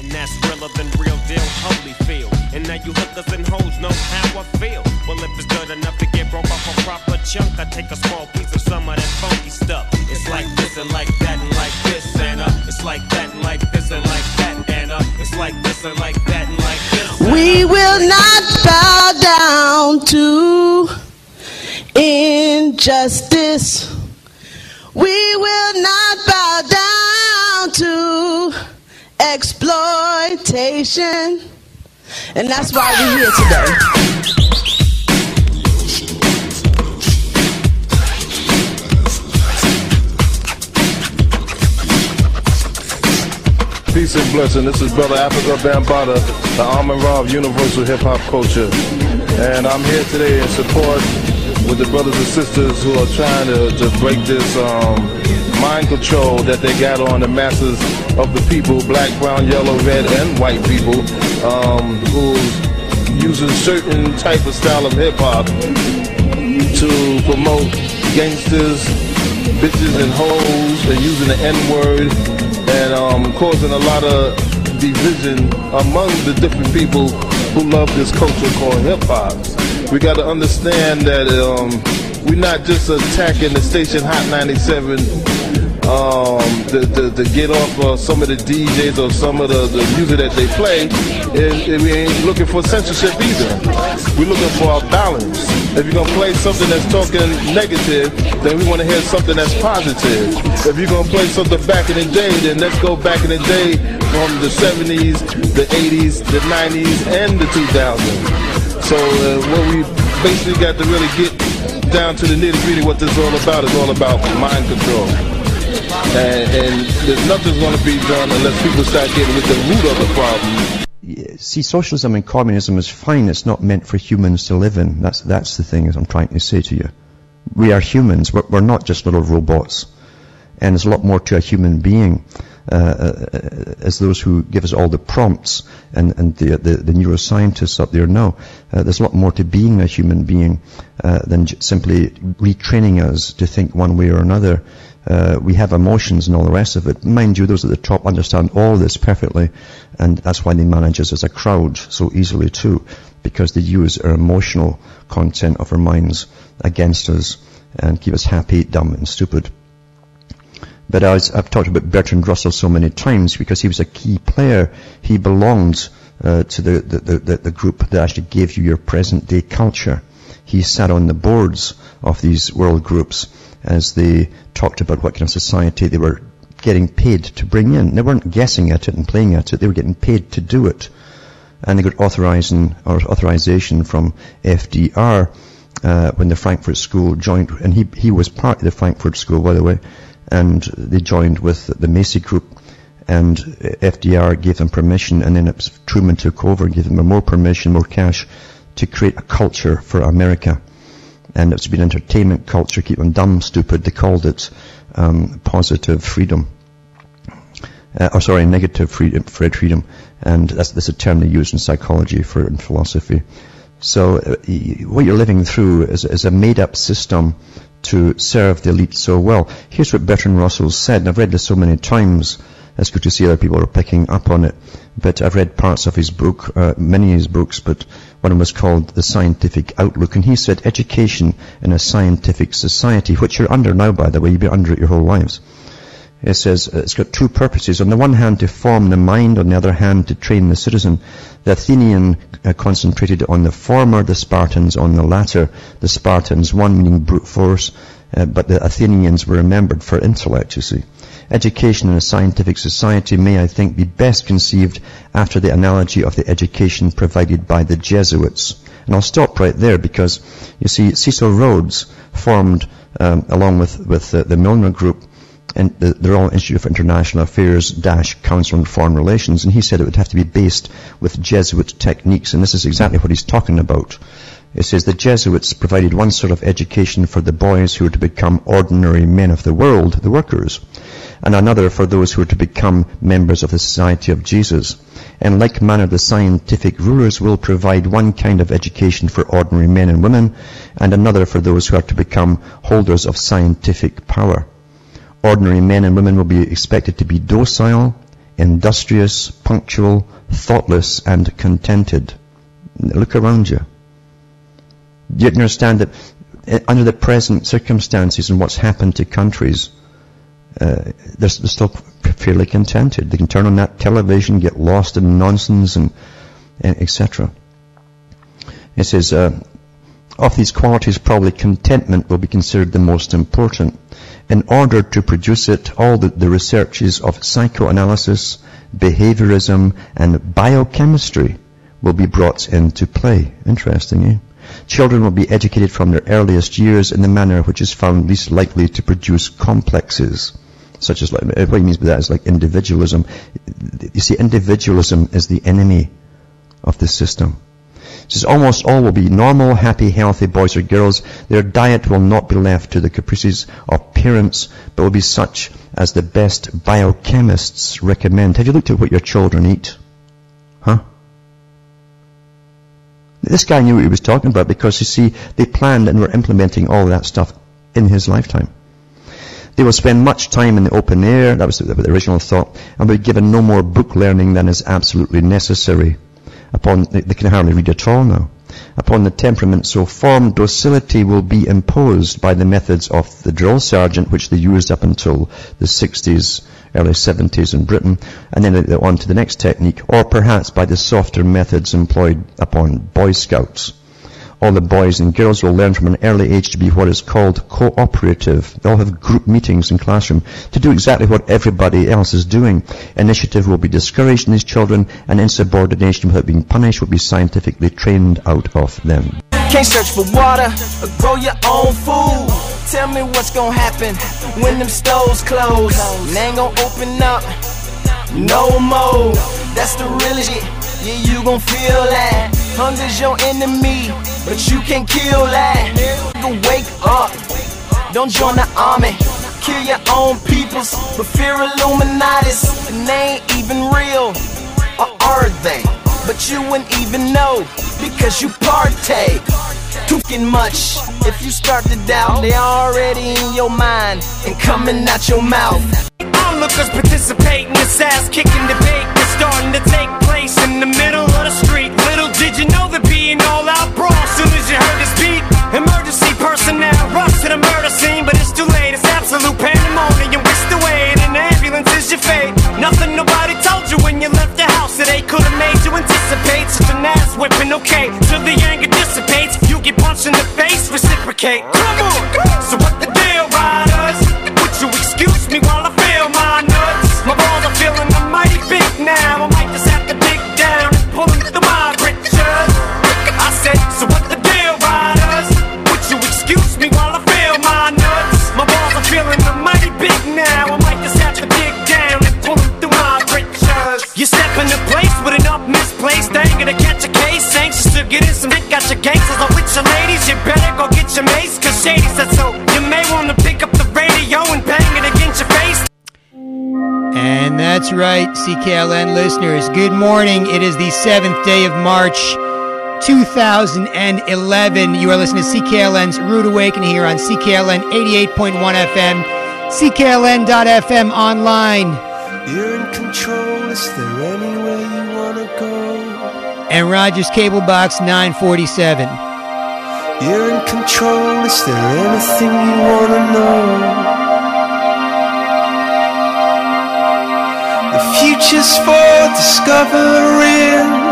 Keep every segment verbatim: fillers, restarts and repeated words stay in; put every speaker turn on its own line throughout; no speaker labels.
And that's realer than real deal, Holyfield. And now you hookers and hoes know how I feel. Well, if it's good enough to get broke off a proper chunk, I take a small piece of some of that funky stuff. It's like this and like that and like this and uh, it's like that and like this and like that and uh, it's like this and like that and like this. And, uh,
we will not bow down to injustice. We will not bow down to exploitation. And that's why we're here today.
Peace and blessing. This is Brother Africa Bambaataa, the Amun Ra of Universal Hip Hop Culture. And I'm here today in support with the brothers and sisters who are trying to, to break this um, mind control that they got on the masses of the people, black, brown, yellow, red, and white people, um, who's using certain type of style of hip-hop to promote gangsters, bitches, and hoes, and using the N-word, and um, causing a lot of division among the different people who love this culture called hip-hop. We got to understand that um, we're not just attacking the station Hot ninety-seven um, to, to, to get off uh, some of the D Js or some of the, the music that they play, and, and we ain't looking for censorship either. We're looking for a balance. If you're going to play something that's talking negative, then we want to hear something that's positive. If you're going to play something back in the day, then let's go back in the day from the seventies, the eighties, the nineties, and the two thousands. So uh, what we basically got to really get down to the nitty-gritty, what this is all about, is all about mind control. And, and there's nothing's going to be done unless people start getting with the root of the problem.
See, socialism and communism is fine. It's not meant for humans to live in. That's that's the thing, as I'm trying to say to you. We are humans. We're, we're not just little robots. And there's a lot more to a human being. Uh, as those who give us all the prompts and, and the, the, the neuroscientists up there know, uh, there's a lot more to being a human being uh, than j- simply retraining us to think one way or another. Uh, we have emotions and all the rest of it. Mind you, those at the top understand all this perfectly, and that's why they manage us as a crowd so easily too, because they use our emotional content of our minds against us and keep us happy, dumb and stupid. But as I've talked about Bertrand Russell so many times because he was a key player. He belonged uh, to the, the, the, the group that actually gave you your present day culture. He sat on the boards of these world groups as they talked about what kind of society they were getting paid to bring in. They weren't guessing at it and playing at it. They were getting paid to do it. And they got authorization, or authorization from F D R uh, when the Frankfurt School joined. And he, he was part of the Frankfurt School, by the way. And they joined with the Macy Group, and F D R gave them permission, and then it was Truman took over and gave them more permission, more cash, to create a culture for America. And it's been entertainment culture, keep them dumb, stupid. They called it um, positive freedom. Uh, or sorry, negative freedom, freedom. And that's, that's a term they use in psychology for in philosophy. So uh, what you're living through is, is a made-up system to serve the elite so well. Here's what Bertrand Russell said, and I've read this so many times. It's good to see other people are picking up on it. But I've read parts of his book, uh, many of his books, but one of them was called The Scientific Outlook. And he said, education in a scientific society, which you're under now, by the way, you've been under it your whole lives. It says uh, it's got two purposes. On the one hand, to form the mind. On the other hand, to train the citizen. The Athenian uh, concentrated on the former, the Spartans on the latter. The Spartans, one meaning brute force, uh, but the Athenians were remembered for intellect, you see. Education in a scientific society may, I think, be best conceived after the analogy of the education provided by the Jesuits. And I'll stop right there because, you see, Cecil Rhodes formed, um, along with, with uh, the Milner Group, and the, the Royal Institute for International Affairs dash Council on Foreign Relations, and he said it would have to be based with Jesuit techniques, and this is exactly what he's talking about. It says the Jesuits provided one sort of education for the boys who were to become ordinary men of the world, the workers, and another for those who were to become members of the Society of Jesus. In like manner, the scientific rulers will provide one kind of education for ordinary men and women, and another for those who are to become holders of scientific power. Ordinary men and women will be expected to be docile, industrious, punctual, thoughtless, and contented. Look around you. You understand that under the present circumstances and what's happened to countries, uh, they're, they're still fairly contented. They can turn on that television, get lost in nonsense, and, and et cetera. It says, uh, of these qualities, probably contentment will be considered the most important. In order to produce it, all the, the researches of psychoanalysis, behaviorism, and biochemistry will be brought into play. Interesting, eh? Children will be educated from their earliest years in the manner which is found least likely to produce complexes, such as, like, what he means by that is like individualism. You see, individualism is the enemy of the system. It says almost all will be normal, happy, healthy boys or girls. Their diet will not be left to the caprices of parents, but will be such as the best biochemists recommend. Have you looked at what your children eat? Huh? This guy knew what he was talking about because, you see, they planned and were implementing all of that stuff in his lifetime. They will spend much time in the open air, that was the, the original thought, and will be given no more book learning than is absolutely necessary. Upon, they, they can hardly read at all now. Upon the temperament so formed, docility will be imposed by the methods of the drill sergeant, which they used up until the sixties, early seventies in Britain, and then on to the next technique, or perhaps by the softer methods employed upon Boy Scouts. All the boys and girls will learn from an early age to be what is called cooperative. They'll have group meetings in classroom to do exactly what everybody else is doing. Initiative will be discouraged in these children, and insubordination without being punished will be scientifically trained out of them.
Can't search for water or grow your own food. Tell me what's gonna happen when them stores close. They ain't gonna open up no more. That's the real shit. Yeah, you gon' feel that. Hunger's your enemy, but you can't kill that. You wake up, don't join the army. Kill your own peoples, but fear Illuminatis. And they ain't even real, or are they? But you wouldn't even know, because you partake too fucking much. If you start to doubt, they already in your mind and coming out your mouth.
Onlookers participate in this ass-kicking debate that's starting to take place in the middle of the street. Little did you know there'd be an all-out brawl soon as you heard this beat. Emergency personnel rush to the murder scene, but it's too late. It's absolute pandemonium. Whisked away, and an ambulance is your fate. Nothing nobody told you when you left the house that they could have made you anticipate such an ass whipping. Okay, till the anger dissipates, you get punched in the face. Reciprocate. Come on. So what the deal, riders? Would you excuse me while I feel my nuts? My balls are feeling mighty big now. I might just have to dig down and pull them through my britches. I said, so what the deal, riders? Would you excuse me while I feel my nuts? My balls are feeling mighty big now. I might just have to dig down and pull them through my britches. You step into place with an up misplaced anger to catch a case. Anxious to get in some hit, got your gangsters on with your ladies. You better go get your mace, cause Shady said so. You may wanna pick up the radio and bang it against your face.
And that's right, C K L N listeners. Good morning. It is the seventh day of March, two thousand eleven. You are listening to C K L N's Rude Awakening here on C K L N eighty-eight point one F M, C K L N dot F M online.
You're in control. Is there anywhere you wanna go?
And Rogers Cable Box nine forty-seven.
You're in control. Is there anything you wanna know? The future's for discovering.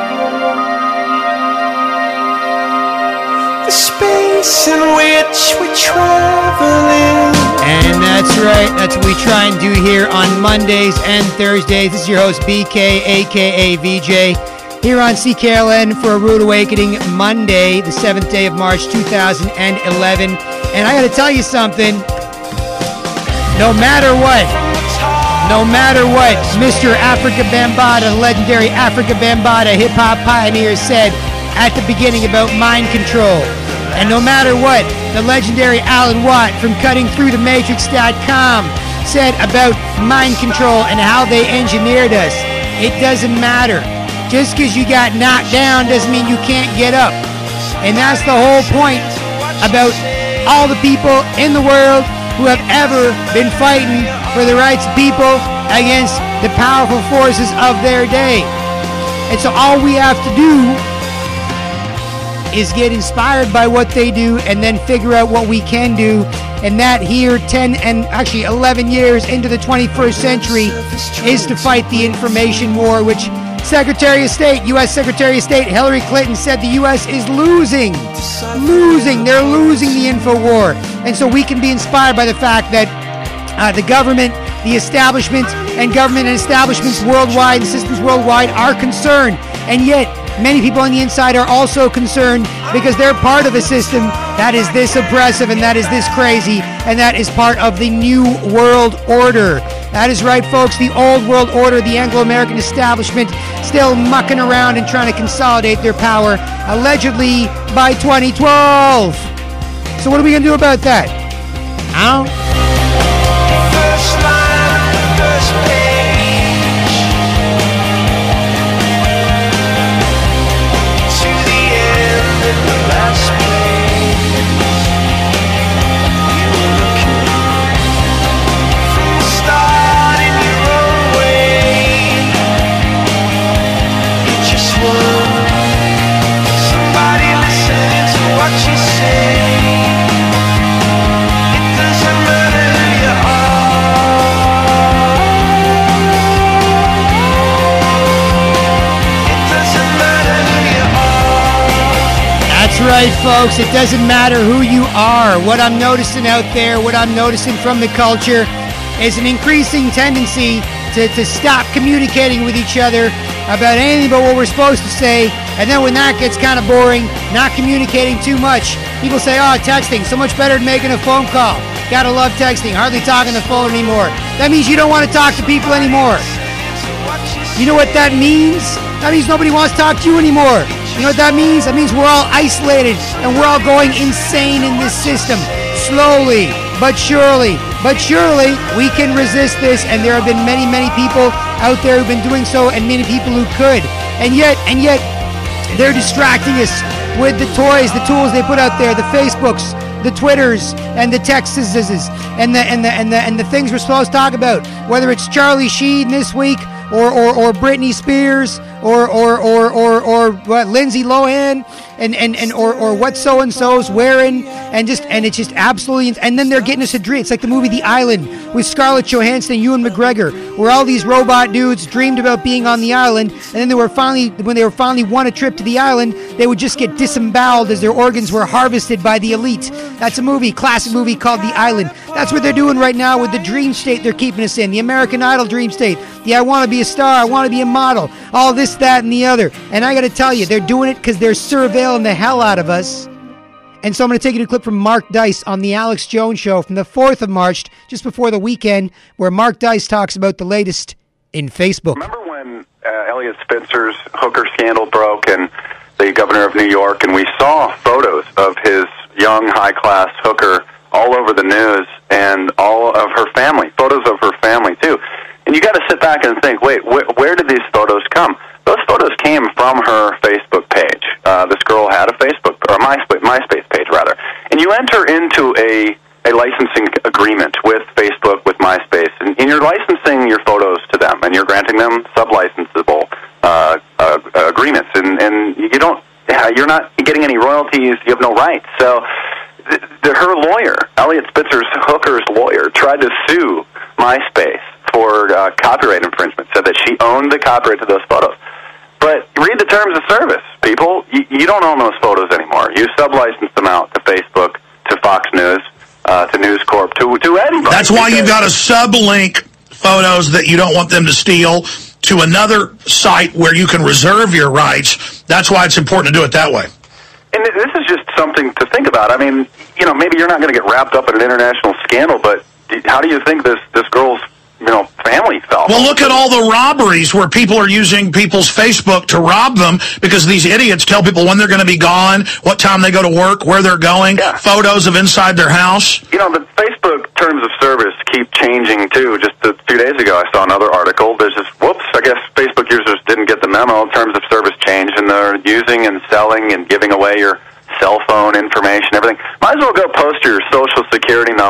The space in which we travel in.
And that's right. That's what we try and do here on Mondays and Thursdays. This is your host, B K, a k a. V J, here on C K L N for a Rude Awakening Monday, the seventh day of March, two thousand eleven. And I got to tell you something. No matter what, no matter what Mister Afrika Bambaataa, legendary Afrika Bambaataa hip-hop pioneer, said at the beginning about mind control, and no matter what the legendary Alan Watt from cutting through the matrix dot com said about mind control and how they engineered us, it doesn't matter. Just because you got knocked down doesn't mean you can't get up. And that's the whole point about all the people in the world who have ever been fighting for the rights of people against the powerful forces of their day. And so all we have to do is get inspired by what they do and then figure out what we can do. And that here, ten and actually eleven years into the twenty-first century, is to fight the information war, which Secretary of State, U S Secretary of State Hillary Clinton said the U S is losing. Losing. They're losing the info war. And so we can be inspired by the fact that uh, the government, the establishment, and government and establishments worldwide and systems worldwide are concerned. And yet, many people on the inside are also concerned because they're part of a system that is this oppressive and that is this crazy, and that is part of the new world order. That is right, folks. The old world order, the Anglo-American establishment, still mucking around and trying to consolidate their power, allegedly by twenty twelve. So what are we going to do about that? How?
First line, first page, to the end of the last page. You were looking from the start in your own way. You just want somebody listening to what you say. It doesn't matter who you are. It doesn't matter who you are.
That's right, folks. It doesn't matter who you are. What I'm noticing out there, what I'm noticing from the culture, is an increasing tendency to, to stop communicating with each other about anything but what we're supposed to say. And then when that gets kind of boring, not communicating too much, people say, oh, texting, so much better than making a phone call. Gotta love texting, hardly talking on the phone anymore. That means you don't want to talk to people anymore. You know what that means? That means nobody wants to talk to you anymore. You know what that means? That means we're all isolated and we're all going insane in this system. Slowly, but surely, but surely we can resist this, and there have been many, many people out there who've been doing so, and many people who could. And yet, and yet, they're distracting us with the toys, the tools they put out there, the Facebooks, the Twitters, and the Texases, and the and the and the and the things we're supposed to talk about. Whether it's Charlie Sheen this week, or or, or Britney Spears, or or or or or what Lindsay Lohan, and and and or or what so and so's wearing, and just and it's just absolutely. And then they're getting us a dream. It's like the movie The Island with Scarlett Johansson and Ewan McGregor, where all these robot dudes dreamed about being on the island, and then they were finally when they were finally won a trip to the island, they would just get disemboweled as their organs were harvested by the elite. That's a movie, classic movie called The Island. That's what they're doing right now with the dream state they're keeping us in, the American Idol dream state. The I want to be a star, I want to be a model, all this, that, and the other. And I got to tell you, they're doing it because they're surveilling the hell out of us. And so I'm going to take you to a clip from Mark Dice on the Alex Jones Show from the fourth of March, just before the weekend, where Mark Dice talks about the latest in Facebook.
Remember when uh, Elliot Spencer's hooker scandal broke and the governor of New York, and we saw photos of his young, high-class hooker all over the news, and all of her family, photos of her family, too. And you got to sit back and think, wait, wh- where did these photos come? Those photos came from her Facebook page. Uh, this girl had a Facebook, or MySpace, MySpace page, rather. And you enter into a, a licensing agreement with Facebook, with MySpace, and, and you're licensing your photos to them, and you're granting them sub-licensable uh, uh, agreements. And, and you don't, you're not getting any royalties. You have no rights. So th- th- her lawyer, Elliot Spitzer's hooker's lawyer, tried to sue MySpace for uh, copyright infringement, said that she owned the copyright to those photos. But read the terms of service, people. You, you don't own those photos anymore. You sub-license them out to Facebook, to Fox News, uh, to News Corp, to, to anybody.
That's why you've got to sub-link photos that you don't want them to steal to another site where you can reserve your rights. That's why it's important to do it that way.
And this is just something to think about. I mean, you know, maybe you're not going to get wrapped up in an international scandal, but how do you think this, this girl's, you know, family felt?
Well, look at all the robberies where people are using people's Facebook to rob them because these idiots tell people when they're going to be gone, what time they go to work, where they're going, yeah. Photos of inside their house.
You know, the Facebook terms of service keep changing, too. Just a few days ago, I saw another article. There's just, whoops, I guess Facebook users didn't get the memo. Terms of service changed, and they're using and selling and giving away your cell phone information, everything. Might as well go post your social security number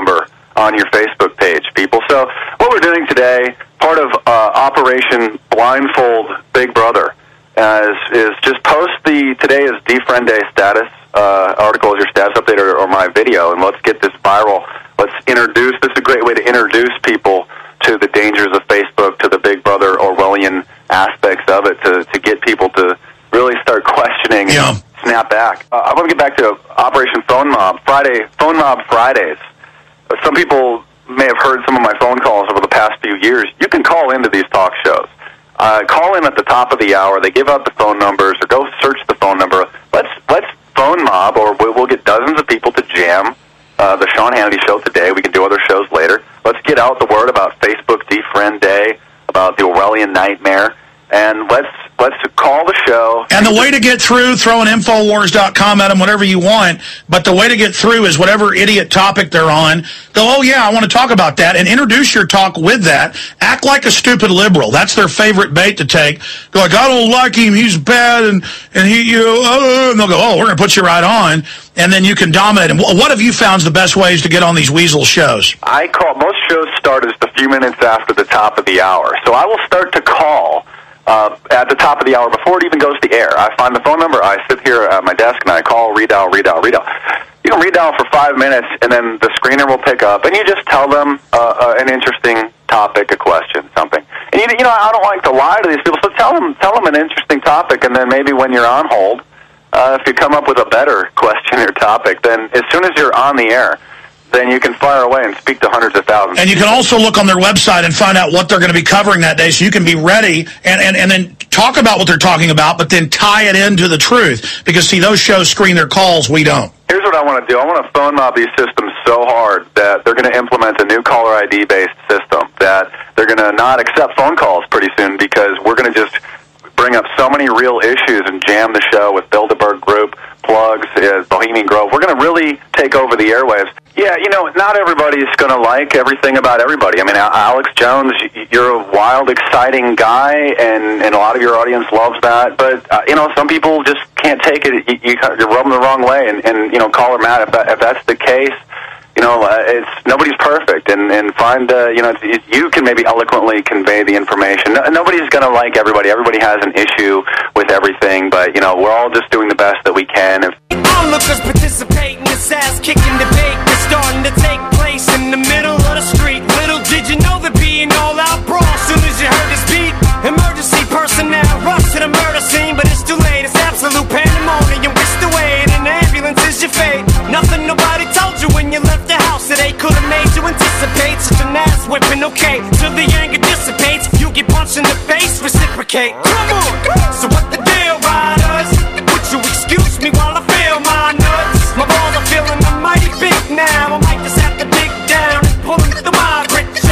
on your Facebook page, people. So what we're doing today, part of uh, Operation Blindfold Big Brother, uh, is, is just post the today is Defriend Day status uh, article as your status update or, or my video, and let's get this viral. Let's introduce, this is a great way to introduce people to the dangers of Facebook, to the Big Brother Orwellian aspects of it, to, to get people to really start questioning
yeah.
and snap back. Uh, I want to get back to Operation Phone Mob, Friday, Phone Mob Fridays. Some people may have heard some of my phone calls over the past few years. You can call into these talk shows. Uh, call in at the top of the hour. They give out the phone numbers, or go search the phone number. Let's let's phone mob, or we'll, we'll get dozens of people to jam uh, the Sean Hannity show today. We can do other shows later. Let's get out the word about Facebook Defriend Day, about the Orwellian nightmare, and let's let's call the show.
And the way to get through, throw an Infowars dot com at them, whatever you want, but the way to get through is whatever idiot topic they're on, go, oh, yeah, I want to talk about that, and introduce your talk with that. Act like a stupid liberal. That's their favorite bait to take. Go like, I don't like him, he's bad, and, and he, you know, uh, and they'll go, oh, we're going to put you right on, and then you can dominate them. What have you found is the best ways to get on these weasel shows?
I call, most shows start just a few minutes after the top of the hour, so I will start to call Uh, at the top of the hour before it even goes to air. I find the phone number, I sit here at my desk, and I call, redial, redial, redial. You can redial for five minutes, and then the screener will pick up, and you just tell them uh, uh, an interesting topic, a question, something. And, you, you know, I don't like to lie to these people, so tell them, tell them an interesting topic, and then maybe when you're on hold, uh, if you come up with a better question or topic, then as soon as you're on the air, then you can fire away and speak to hundreds of thousands.
And you can also look on their website and find out what they're going to be covering that day, so you can be ready and, and, and then talk about what they're talking about, but then tie it into the truth. Because, see, those shows screen their calls, we don't.
Here's what I want to do. I want to phone mob these systems so hard that they're going to implement a new caller I D-based system, that they're going to not accept phone calls pretty soon, because we're going to just bring up so many real issues and jam the show with Bilderberg Group, plugs, uh, Bohemian Grove. We're going to really take over the airwaves. Yeah, you know, not everybody's going to like everything about everybody. I mean, Alex Jones, you're a wild, exciting guy, and, and a lot of your audience loves that. But, uh, you know, some people just can't take it. You, you, you're rubbing the wrong way. And, and you know, caller Matt, if, that, if that's the case, you know, uh, it's nobody's perfect. And, and find, uh, you know, it's, you can maybe eloquently convey the information. No, nobody's going to like everybody. Everybody has an issue with everything. But, you know, we're all just doing the best that we can. If
Onlookers participate in this ass-kicking debate that's starting to take place in the middle of the street. Little did you know there'd be an all-out brawl soon as you heard this beat. Emergency personnel rush to the murder scene, but it's too late. It's absolute pandemonium. Whisked away in an ambulance is your fate. Nothing nobody told you when you left the house that they could have made you anticipate such an ass whipping. Okay, till the anger dissipates, you get punched in the face, reciprocate. Come on, so what the deal, riders? Would you excuse me while I feel my nuts? My balls are feeling mighty big now. I might just have to dig down and pull them through my britches.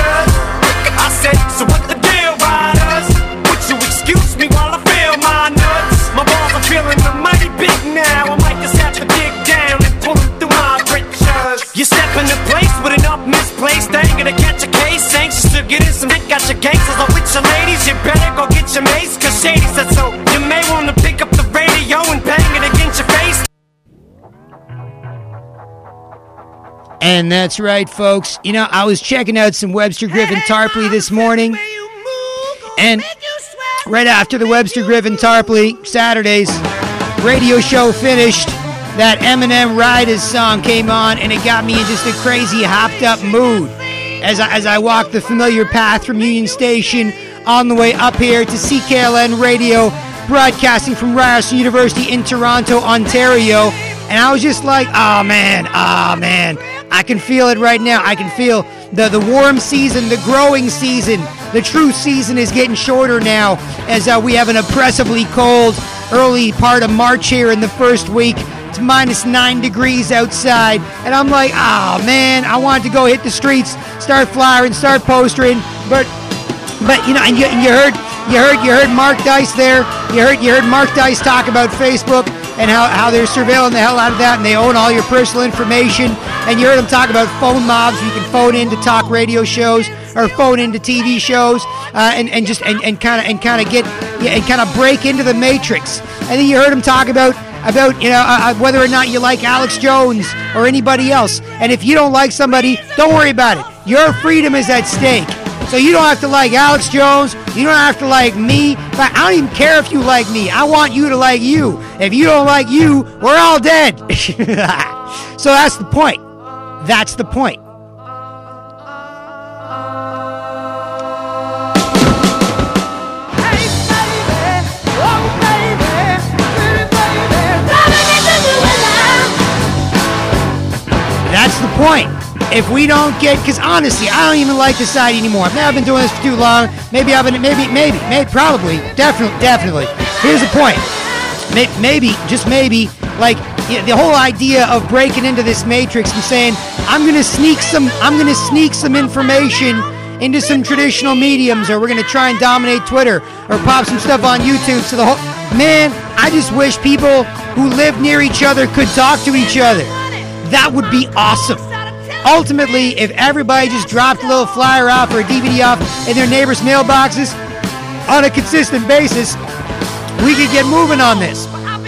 I said, so what the deal, riders? Would you excuse me while I feel my nuts? My balls are feeling mighty big now. I might just have to dig down and pull them through my britches. You step into place with an up misplaced anger to catch a case. Anxious to get in some dick, got your gangsters or with your ladies. You better go get your mace, cause Shady said so. You may want to pick up the radio and bang it against your face.
And that's right, folks. You know, I was checking out some Webster Griffin Tarpley this morning. And right after the Webster Griffin Tarpley Saturdays radio show finished, that Eminem Ride His song came on, and it got me in just a crazy hopped up mood as I, as I walked the familiar path from Union Station on the way up here to C K L N Radio, broadcasting from Ryerson University in Toronto, Ontario. And I was just like, oh man, oh man, I can feel it right now. I can feel the, the warm season, the growing season, the true season is getting shorter now as uh, we have an oppressively cold early part of March here in the first week. It's minus nine degrees outside. And I'm like, oh man, I wanted to go hit the streets, start flyering, start postering. But, but you know, and you, and you heard, you heard, you heard Mark Dice there. You heard, you heard Mark Dice talk about Facebook and how, how they're surveilling the hell out of that, and they own all your personal information. And you heard him talk about phone mobs. You can phone in to talk radio shows or phone into T V shows, uh, and and just and and kind of and kind of get yeah, and kind of break into the matrix. And then you heard him talk about about, you know, uh, whether or not you like Alex Jones or anybody else. And if you don't like somebody, don't worry about it. Your freedom is at stake. So you don't have to like Alex Jones. You don't have to like me. But I don't even care if you like me. I want you to like you. If you don't like you, we're all dead. So that's the point. That's the point. That's the point. If we don't get, because honestly, I don't even like this side anymore. I've never been doing this for too long. Maybe I've been, maybe, maybe, maybe, probably, definitely, definitely. Here's the point. Maybe, just maybe, like the whole idea of breaking into this matrix and saying, I'm gonna sneak some, I'm gonna sneak some information into some traditional mediums, or we're gonna try and dominate Twitter, or pop some stuff on YouTube. So the whole, man, I just wish people who live near each other could talk to each other. That would be awesome. Ultimately, if everybody just dropped a little flyer off or a D V D off in their neighbors' mailboxes on a consistent basis, we could get moving on this.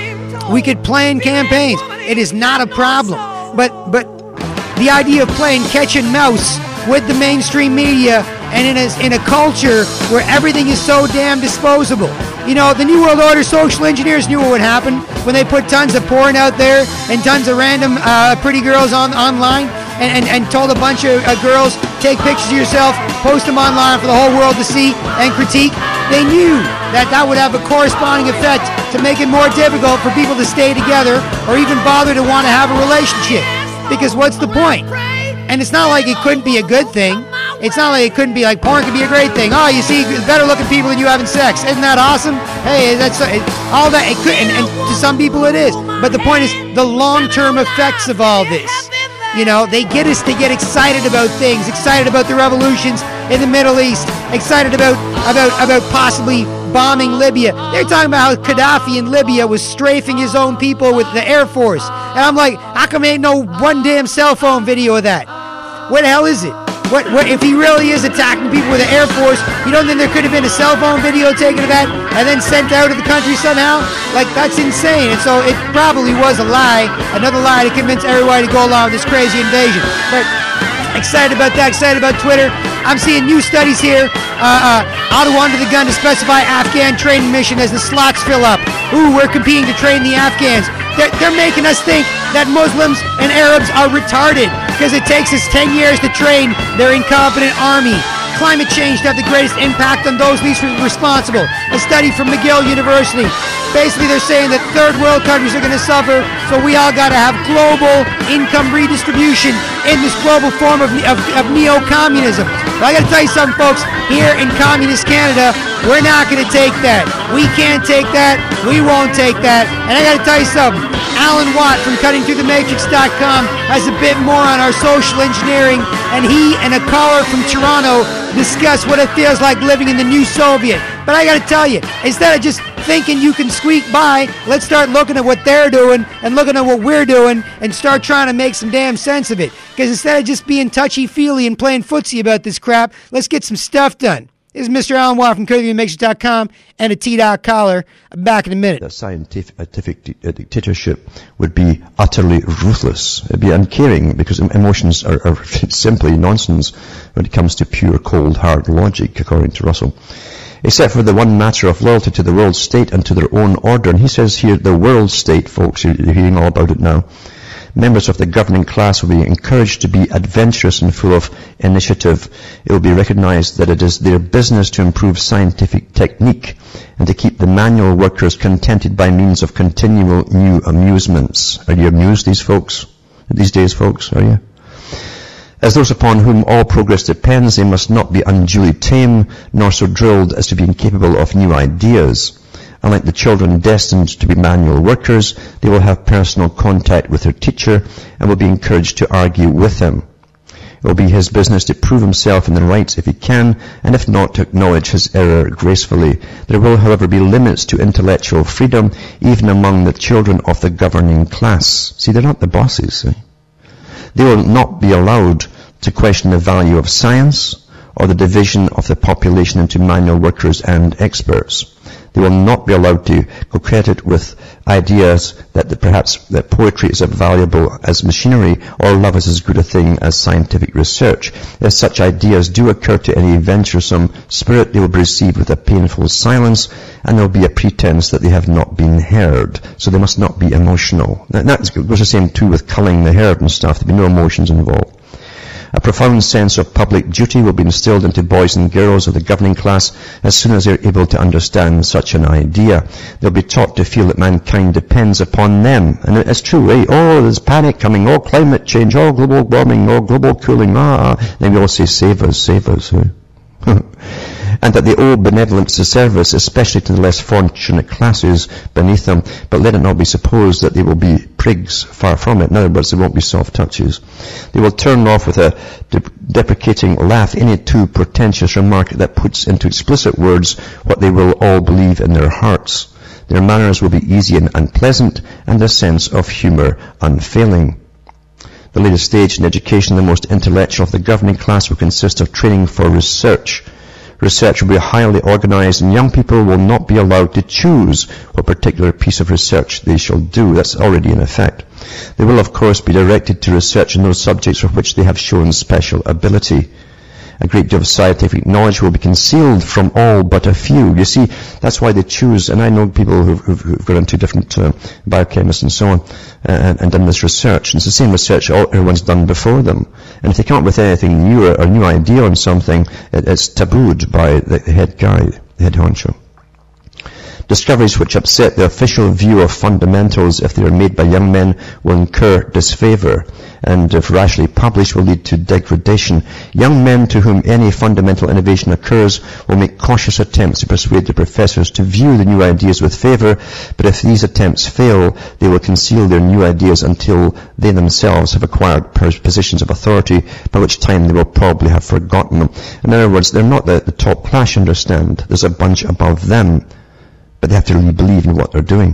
We could plan campaigns. It is not a problem. But but the idea of playing catch and mouse with the mainstream media and in a, in a culture where everything is so damn disposable. You know, the New World Order social engineers knew what would happen when they put tons of porn out there and tons of random uh, pretty girls on online and, and, and told a bunch of uh, girls, take pictures of yourself, post them online for the whole world to see and critique. They knew that that would have a corresponding effect to make it more difficult for people to stay together or even bother to want to have a relationship. Because what's the point? And it's not like it couldn't be a good thing. It's not like it couldn't be like porn could be a great thing. Oh, you see better looking people than you having sex. Isn't that awesome? Hey, that's it, all that. It could, and, and to some people it is. But the point is the long-term effects of all this. You know, they get us to get excited about things, excited about the revolutions in the Middle East, excited about about about possibly bombing Libya. They're talking about how Gaddafi in Libya was strafing his own people with the Air Force. And I'm like, how come ain't no one damn cell phone video of that? What the hell is it? What, what if he really is attacking people with the Air Force? You don't think there could have been a cell phone video taken of that and then sent out of the country somehow? Like, that's insane. And so it probably was a lie, another lie to convince everybody to go along with this crazy invasion. But excited about that, excited about Twitter. I'm seeing new studies here. Uh, uh, auto under the gun to specify Afghan training mission as the slots fill up. Ooh, we're competing to train the Afghans. They're, they're making us think that Muslims and Arabs are retarded because it takes us ten years to train their incompetent army. Climate change to have the greatest impact on those least responsible. A study from McGill University. Basically, they're saying that third world countries are going to suffer, so we all got to have global income redistribution in this global form of, of, of neo-communism. But I got to tell you something, folks. Here in communist Canada, we're not going to take that. We can't take that. We won't take that. And I got to tell you something. Alan Watt from cutting through the matrix dot com has a bit more on our social engineering, and he and a caller from Toronto discuss what it feels like living in the new Soviet. But I got to tell you, instead of just thinking you can squeak by, let's start looking at what they're doing and looking at what we're doing and start trying to make some damn sense of it. Because instead of just being touchy-feely and playing footsie about this crap, let's get some stuff done. This is Mister Alan Watt from cutting through the matrix dot com and a T-Dot caller. I'm back in a minute.
A scientific dictatorship would be utterly ruthless. It'd be uncaring because emotions are, are simply nonsense when it comes to pure, cold, hard logic, according to Russell. Except for the one matter of loyalty to the world state and to their own order. And he says here, the world state, folks, you're hearing all about it now. Members of the governing class will be encouraged to be adventurous and full of initiative. It will be recognized that it is their business to improve scientific technique and to keep the manual workers contented by means of continual new amusements. Are you amused, these folks? These days, folks, are you? As those upon whom all progress depends, they must not be unduly tame, nor so drilled as to be incapable of new ideas. Unlike the children destined to be manual workers, they will have personal contact with their teacher and will be encouraged to argue with him. It will be his business to prove himself in the right if he can, and if not, to acknowledge his error gracefully. There will, however, be limits to intellectual freedom, even among the children of the governing class. See, they're not the bosses. Eh? They will not be allowed to question the value of science or the division of the population into manual workers and experts. They will not be allowed to go credit with ideas that, that perhaps that poetry is as valuable as machinery or love is as good a thing as scientific research. If such ideas do occur to any venturesome spirit, they will be received with a painful silence, and there will be a pretense that they have not been heard. So they must not be emotional. That goes the same too with culling the herd and stuff. There will be no emotions involved. A profound sense of public duty will be instilled into boys and girls of the governing class as soon as they are able to understand such an idea. They'll be taught to feel that mankind depends upon them. And it's true, right? Oh, there's panic coming. Oh, climate change. Oh, global warming. Oh, global cooling. Ah, ah. Then we all say, save us, save us. Huh? And that they owe benevolence to service, especially to the less fortunate classes beneath them. But let it not be supposed that they will be prigs, far from it. In other words, they won't be soft touches. They will turn off with a de- deprecating laugh any too pretentious remark that puts into explicit words what they will all believe in their hearts. Their manners will be easy and unpleasant, and their sense of humour unfailing. The latest stage in education, the most intellectual of the governing class, will consist of training for research. Research will be highly organized, and young people will not be allowed to choose what particular piece of research they shall do. That's already in effect. They will, of course, be directed to research in those subjects for which they have shown special ability. A great deal of scientific knowledge will be concealed from all but a few. You see, that's why they choose, and I know people who've, who've, who've gone into different uh, biochemists and so on, uh, and, and done this research. And it's the same research all, everyone's done before them. And if they come up with anything new or a new idea on something, it, it's tabooed by the head guy, the head honcho. Discoveries which upset the official view of fundamentals, if they are made by young men, will incur disfavour, and if rashly published will lead to degradation. Young men to whom any fundamental innovation occurs will make cautious attempts to persuade the professors to view the new ideas with favour, but if these attempts fail, they will conceal their new ideas until they themselves have acquired positions of authority, by which time they will probably have forgotten them. In other words, they're not the, the top class, you understand. There's a bunch above them, but they have to really believe in what they're doing.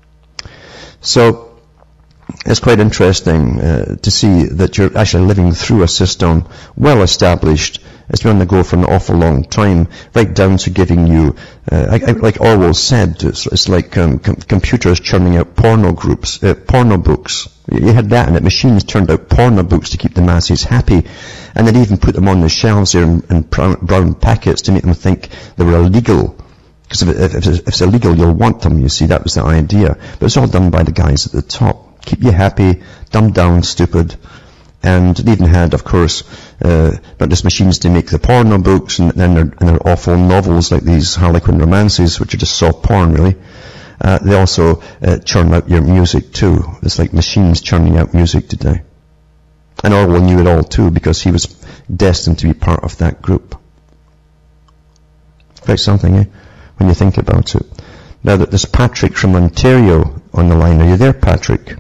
So it's quite interesting uh, to see that you're actually living through a system well established. It's been on the go for an awful long time, right down to giving you, uh, I, I, like Orwell said, it's, it's like um, com- computers churning out porno groups, uh, porno books. You had that, and it machines turned out porno books to keep the masses happy, and they'd even put them on the shelves there in, in brown, brown packets to make them think they were illegal. Because if, if, if it's illegal, you'll want them, you see. That was the idea. But it's all done by the guys at the top. Keep you happy, dumb down, stupid. And it even had, of course, uh, not just machines to make the porno books and, and, their, and their awful novels like these Harlequin romances, which are just soft porn, really. Uh, they also uh, churn out your music, too. It's like machines churning out music today. And Orwell knew it all, too, because he was destined to be part of that group. Quite something, eh? When you think about it. Now that there's Patrick from Ontario on the line. Are you there, Patrick?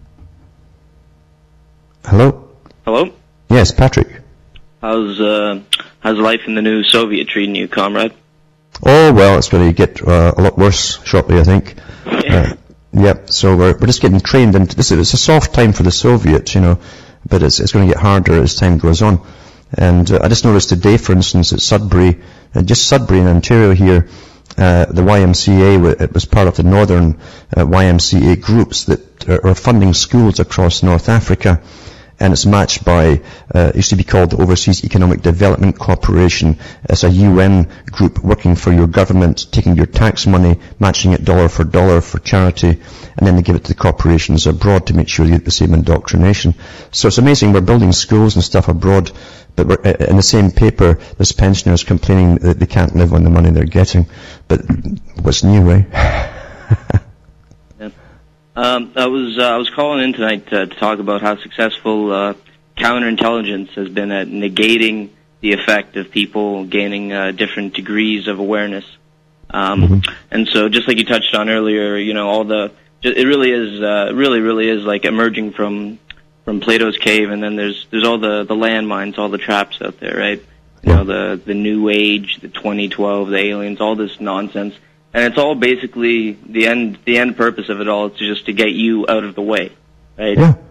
Hello?
Hello?
Yes, Patrick.
How's uh, how's life in the new Soviet treating you, comrade?
Oh, well, it's going to get uh, a lot worse shortly, I think.
Yeah.
Uh, yep, so we're, we're just getting trained into this. It's a soft time for the Soviets, you know, but it's, it's going to get harder as time goes on. And uh, I just noticed today, for instance, at Sudbury, uh, just Sudbury in Ontario here, Uh, the Y M C A, it was part of the northern uh, Y M C A groups that are, are funding schools across North Africa, and it's matched by, uh, it used to be called the Overseas Economic Development Corporation. It's a U N group working for your government, taking your tax money, matching it dollar for dollar for charity, and then they give it to the corporations abroad to make sure you get the same indoctrination. So it's amazing, we're building schools and stuff abroad, but we're, in the same paper, there's pensioners complaining that they can't live on the money they're getting. But what's new, eh?
yeah. um, I was uh, I was calling in tonight to, to talk about how successful uh, counterintelligence has been at negating the effect of people gaining uh, different degrees of awareness. Um, mm-hmm. And so, just like you touched on earlier, you know, all the it really is uh, really really is like emerging from from Plato's cave, and then there's there's all the the landmines, all the traps out there, right? You know, the, the new age, the twenty twelve, the aliens, all this nonsense. And it's all basically, the end the end purpose of it all is to just to get you out of the way, right?
Yeah.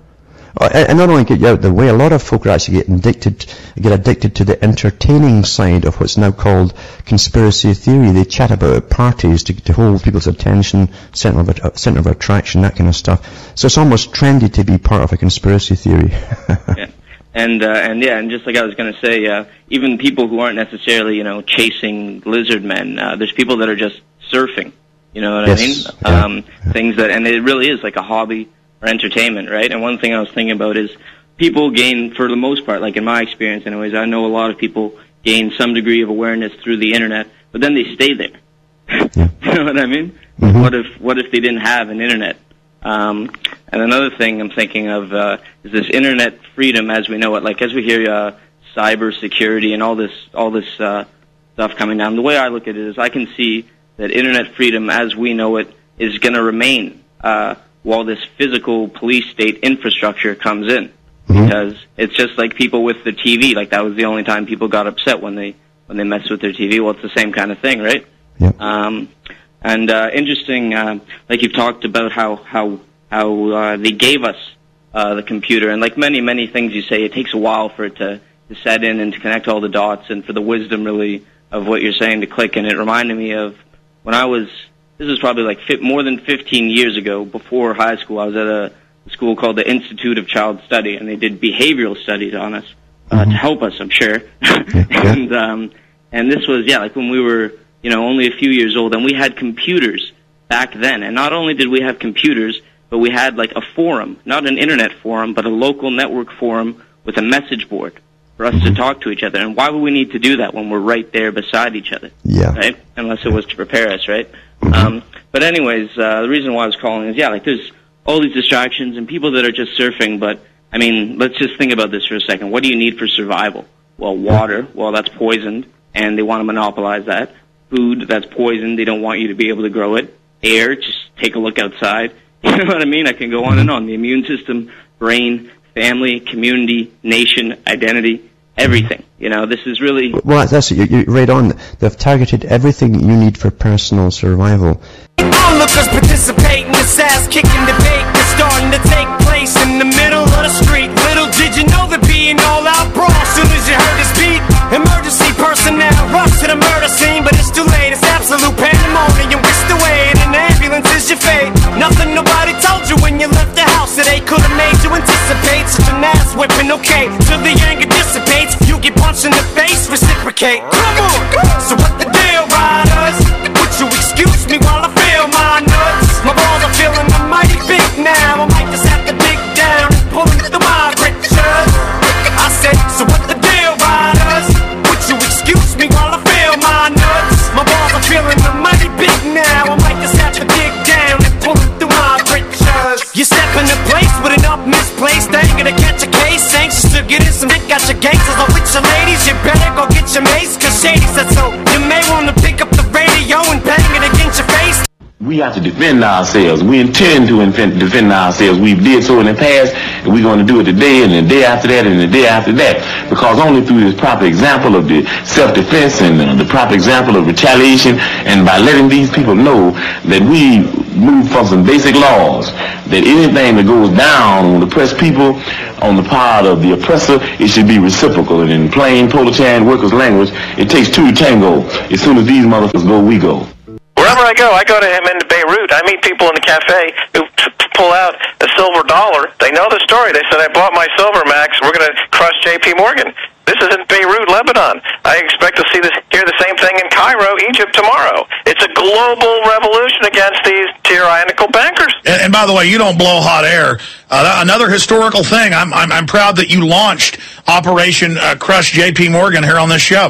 And not only get you out of the way, a lot of folk are actually getting addicted, get addicted to the entertaining side of what's now called conspiracy theory. They chat about it at parties to, to hold people's attention, center of, uh, center of attraction, that kind of stuff. So it's almost trendy to be part of a conspiracy theory.
Yeah. And, uh, and yeah, and just like I was going to say, uh, even people who aren't necessarily, you know, chasing lizard men, uh, there's people that are just surfing. You know what yes. I mean?
Yeah.
Um, yeah. Things that, and it really is like a hobby or entertainment, right? And one thing I was thinking about is people gain, for the most part, like in my experience anyways, I know a lot of people gain some degree of awareness through the internet, but then they stay there. Yeah. You know what I mean? Mm-hmm. What if, what if they didn't have an internet? Um, and another thing I'm thinking of, uh, is this internet freedom as we know it. Like as we hear, uh, cyber security and all this, all this, uh, stuff coming down, the way I look at it is I can see that internet freedom as we know it is going to remain, uh, while this physical police state infrastructure comes in. Mm-hmm. Because it's just like people with the T V, like that was the only time people got upset when they, when they messed with their T V. Well, it's the same kind of thing, right?
Yeah.
Um, and, uh, interesting, uh, like you've talked about how, how, how, uh, they gave us, uh, the computer. And like many, many things you say, it takes a while for it to, to set in and to connect all the dots and for the wisdom really of what you're saying to click. And it reminded me of when I was, this was probably like fi- more than fifteen years ago, before high school, I was at a school called the Institute of Child Study, and they did behavioral studies on us, uh, mm-hmm. to help us, I'm sure. Yeah. and, um, and this was, yeah, like when we were, you know, only a few years old, and we had computers back then. And not only did we have computers, but we had like a forum, not an internet forum, but a local network forum with a message board for us to talk to each other. And why would we need to do that when we're right there beside each other?
Yeah.
Right? Unless it was to prepare us, right? Mm-hmm. Um, but anyways, uh, the reason why I was calling is, yeah, like there's all these distractions and people that are just surfing, but, I mean, let's just think about this for a second. What do you need for survival? Well, water, well, that's poisoned, and they want to monopolize that. Food, that's poisoned, they don't want you to be able to grow it. Air, just take a look outside. You know what I mean? I can go on and on. The immune system, brain, family, community, nation, identity, everything. You know, this is really...
Well, that's it. You're right on. They've targeted everything you need for personal survival.
Onlookers participate in this ass-kicking debate that's starting to take place in the middle of the street. Little did you know there'd be an all-out brawl soon as you heard this beat. Emergency personnel rush to the murder scene, but it's too late. It's absolute pandemonium. Whisked away in an ambulance is your fate. Nothing nobody told you when you left the house that they could have made you anticipate such an ass whipping. Okay, till the anger dissipates, you get punched in the face, reciprocate. Come on. So what the deal, riders? Would you excuse me while I feel my nuts? My balls are feeling mighty big now. I might just have to dig down and pull them through my riches. I said, so what the deal, riders? Would you excuse me while I feel my nuts? My balls are feeling mighty big now. I might just have to dig down and pull them through my riches. You step into place with an up misplaced anger to catch a case. Anxious to get in some dick, got your gangsters on with your ladies. You better go get your mace, cause Shady said so. You may want to pick up the radio and bang it against your face.
We have to defend ourselves. We intend to defend ourselves. We did so in the past, and we're going to do it today, and the day after that, and the day after that. Because only through this proper example of the self-defense and uh, the proper example of retaliation, and by letting these people know that we move from some basic laws, that anything that goes down on the oppressed people, on the part of the oppressor, it should be reciprocal. And in plain Politan workers' language, it takes two to tango. As soon as these motherfuckers go, we go.
Wherever I go, I go to him in Beirut. I meet people in the cafe who t- pull out a silver dollar. They know the story. They said, I bought my Silver Max. We're going to crush J P Morgan. This is in Beirut, Lebanon. I expect to see this, hear the same thing in Cairo, Egypt tomorrow. It's a global revolution against these tyrannical bankers.
And, and by the way, you don't blow hot air. Uh, another historical thing. I'm, I'm I'm proud that you launched Operation uh, Crush J P Morgan here on this show.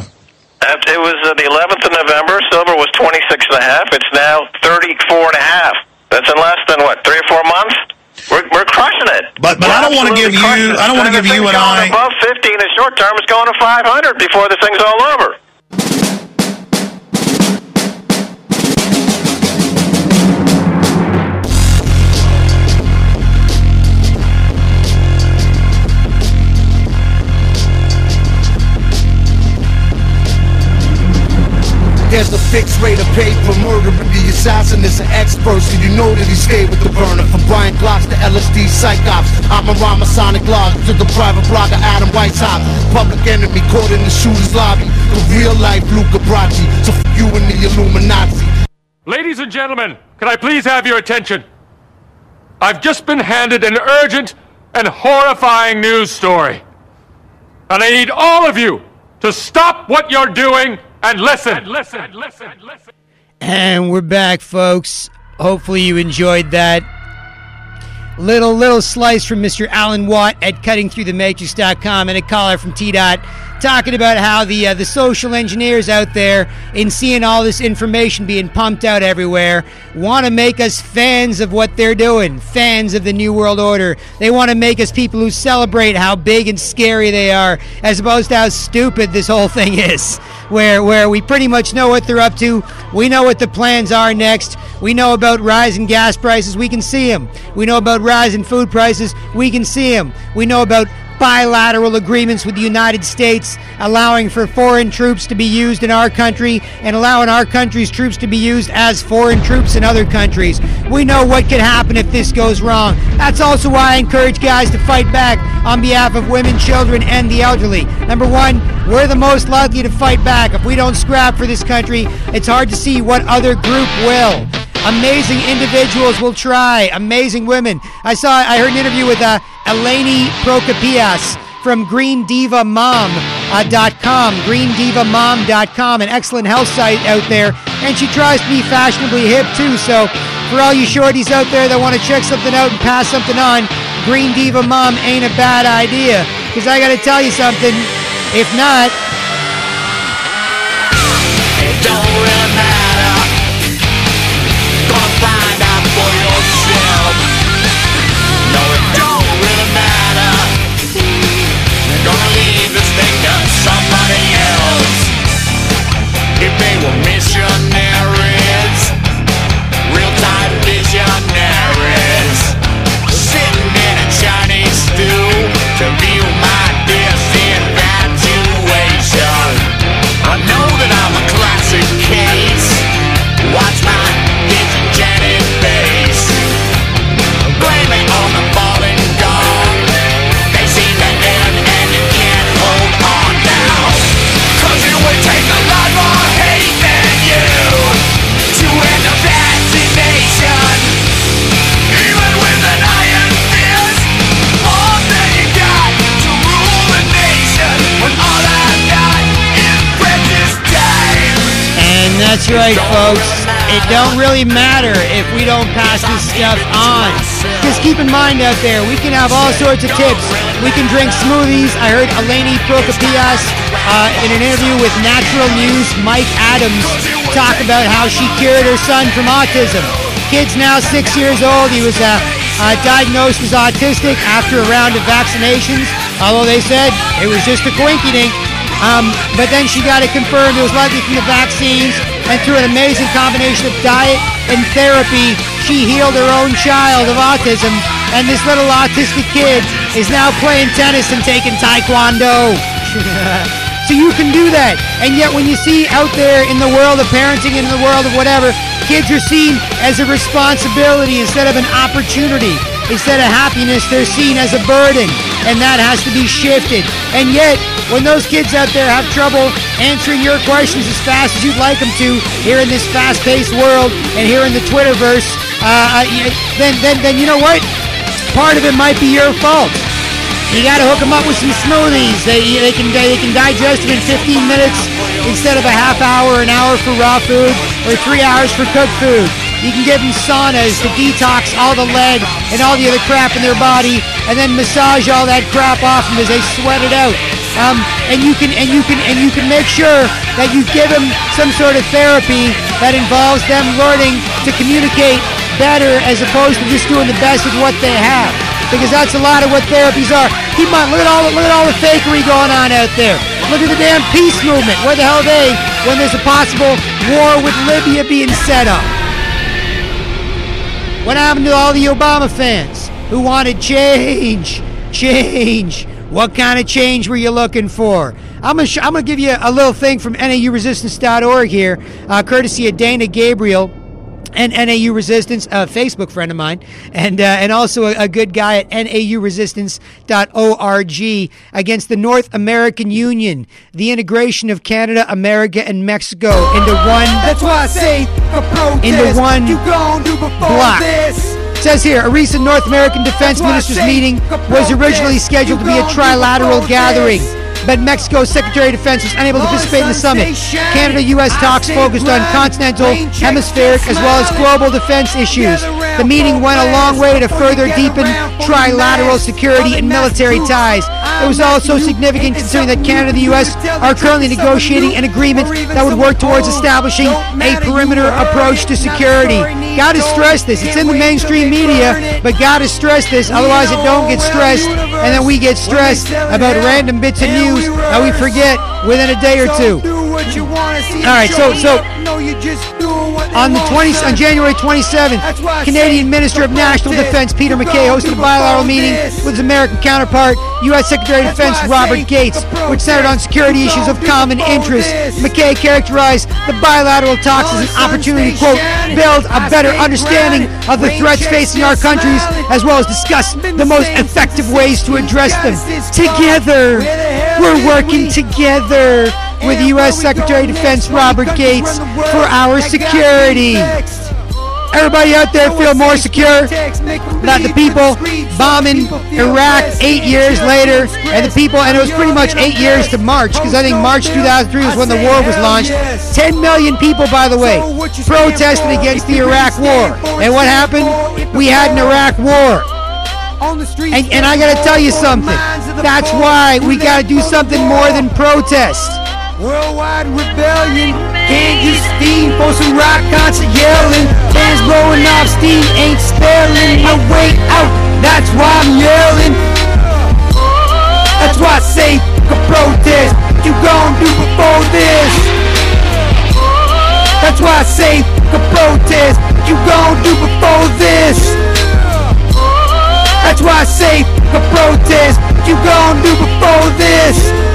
It was uh, the eleventh of November. Silver was twenty-six and a half. It's now thirty-four and a half. That's in less than, what, three or four months? We're, we're crushing it.
But but
we're
I don't want to give you, I don't want to give you and I.
Above fifty in the short term, it's going to five hundred before the thing's all over.
Here's the
fixed rate of pay for murdering the assassin is an expert, so you know that he stayed with the burner. From Brian Glocks to L S D psychops, I'm a Ramasonic log to the private blogger Adam Weishaupt. Public enemy caught in the shooter's lobby, the real life Luca Brasi. So f you and the Illuminati.
Ladies and gentlemen, can I please have your attention? I've just been handed an urgent and horrifying news story. And I need all of you to stop what you're doing and listen. And listen, and listen, and listen.
And we're back, folks. Hopefully you enjoyed that. Little, little slice from Mister Alan Watt at cutting through the matrix dot com and a caller from T-Dot talking about how the uh, the social engineers out there, in seeing all this information being pumped out everywhere, want to make us fans of what they're doing, fans of the New World Order. They want to make us people who celebrate how big and scary they are, as opposed to how stupid this whole thing is, where where we pretty much know what they're up to. We know what the plans are next. We know about rising gas prices. We can see them. We know about rising food prices. We can see them. We know about bilateral agreements with the United States allowing for foreign troops to be used in our country and allowing our country's troops to be used as foreign troops in other countries. We know what could happen if this goes wrong. That's also why I encourage guys to fight back on behalf of women, children, and the elderly. Number one, we're the most likely to fight back. If we don't scrap for this country, it's hard to see what other group will. Amazing individuals will try. Amazing women. I saw, I heard an interview with uh, Eleni Prokopias from green diva mom dot com, green diva mom dot com, an excellent health site out there. And she tries to be fashionably hip too. So for all you shorties out there that want to check something out and pass something on, Green Diva Mom ain't a bad idea. Because I got to tell you something. If not,
it don't really matter. Gonna find out for yourself. No, it don't really matter. Gonna leave this thing to somebody else. If they were missionaries, real-time visionaries, sitting in a Chinese stew to view my disinfatuation. I know that I'm a classic case. Watch my disenchanted face. Blame it on the falling gong. They seem to end and you can't hold on now. Cause it would take a lot more hate than you to end a vaccination. Even with an iron fist, all that you got to rule the nation. When all I've got is precious time.
and that's right, folks. It don't really matter if we don't pass this stuff on. Just keep in mind out there, we can have all sorts of tips. We can drink smoothies. I heard Eleni Prokopias uh, in an interview with Natural News, Mike Adams, talk about how she cured her son from autism. Kid's now six years old. He was uh, uh, diagnosed as autistic after a round of vaccinations, although they said it was just a coinky-dink. Um, but then she got it confirmed it was likely from the vaccines, and through an amazing combination of diet and therapy, she healed her own child of autism, and this little autistic kid is now playing tennis and taking taekwondo. So you can do that. And yet when you see out there in the world of parenting and in the world of whatever, kids are seen as a responsibility instead of an opportunity. Instead of happiness, they're seen as a burden, and that has to be shifted. And yet, when those kids out there have trouble answering your questions as fast as you'd like them to, here in this fast-paced world and here in the Twitterverse, uh, then, then, then you know what? Part of it might be your fault. You got to hook them up with some smoothies. They they can they can digest it in fifteen minutes instead of a half hour, an hour for raw food, or three hours for cooked food. You can give them saunas to detox all the lead and all the other crap in their body, and then massage all that crap off them as they sweat it out. Um, and you can and you can and you can make sure that you give them some sort of therapy that involves them learning to communicate better as opposed to just doing the best with what they have. Because that's a lot of what therapies are. Keep in mind, look at all the, look at all the fakery going on out there. Look at the damn peace movement. Where the hell are they when there's a possible war with Libya being set up? What happened to all the Obama fans who wanted change? Change. What kind of change were you looking for? I'm going to I'm gonna give you a little thing from N A U resistance dot org here, uh, courtesy of Dana Gabriel and N A U Resistance, a Facebook friend of mine, and uh, and also a, a good guy at N A U resistance dot org against the North American Union, the integration of Canada, America, and Mexico into one.
That's why I say a protest.
Into one
you gon' do before
block.
This.
It says here, a recent North American defense ministers meeting was originally scheduled to be a trilateral gathering, but Mexico's Secretary of Defense was unable to participate in the summit. Canada-U S talks focused on continental, hemispheric, as well as global defense issues. The meeting went a long way to further deepen trilateral security and military ties. It was also significant considering that Canada and the U S are currently negotiating an agreement that would work towards establishing a perimeter approach to security. Got to stress this. It's in the mainstream media, but got to stress this, otherwise it don't get stressed, and then we get stressed about random bits of news that we forget within a day or two. All right, so so on the twentieth, on January twenty-seventh, Canadian Minister of National Defense Peter MacKay hosted a bilateral meeting with his American counterpart, U S Secretary of Defense Robert Gates, which centered on security issues of common interest. MacKay characterized the bilateral talks as an opportunity to, quote, build a better understanding of the threats facing our countries, as well as discuss the most effective ways to address them. Together, we're working together with U S Secretary of Defense Robert Gates for our security. Everybody out there feel more secure that the people bombing Iraq eight years later, and the people, and it was pretty much eight years to March, because I think March two thousand three was when the war was launched. ten million people, by the way, protested against the Iraq war. And what happened? We had an Iraq war. And, and I gotta tell you something. That's why we gotta do something more than protest.
Worldwide rebellion, can't use steam for some rock concert yelling. Fans blowing off steam, ain't spelling my way out. That's why I'm yelling. That's why I say a protest. What you gon' do before this? That's why I say a protest. What you gon' do before this? That's why I say a protest. What you gon' do before this?